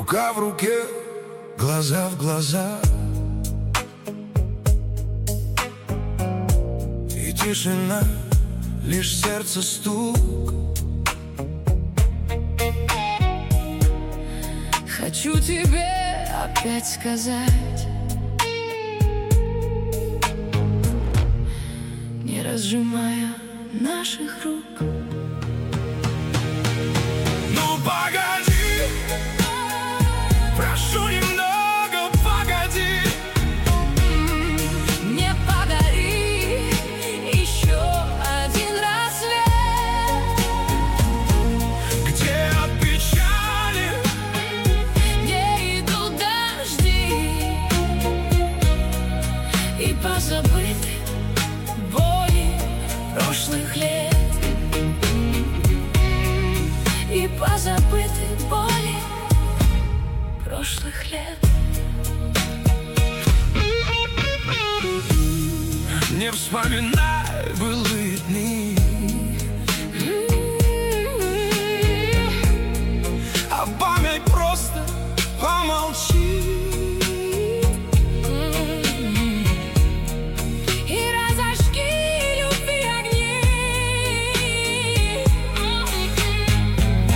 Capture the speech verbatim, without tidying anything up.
рука в руке, глаза в глаза. И тишина, лишь сердце стук. Хочу тебе опять сказать, не разжимая наших рук. Ну погоди, прошу немного погоди. Не подари еще один рассвет, Где от печали, где идут дожди и позабыты боли прошлых лет, и позабыты боли прошлых лет. не вспоминай былые дни.